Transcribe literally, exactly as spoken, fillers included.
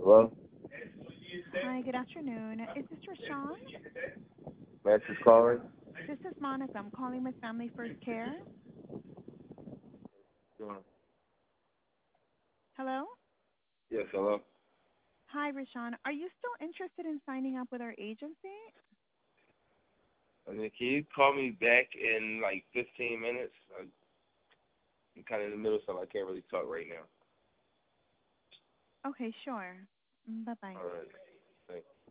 Hello? Hi, good afternoon. Is this Rashawn? Master's calling? This is Monica. I'm calling with Family First Care. Sure. Hello? Yes, hello? Hi, Rashawn. Are you still interested in signing up with our agency? I mean, can you call me back in like fifteen minutes? I'm kind of in the middle of something. I can't really talk right now. Okay, sure. Mm, Bye-bye. All right. Thanks.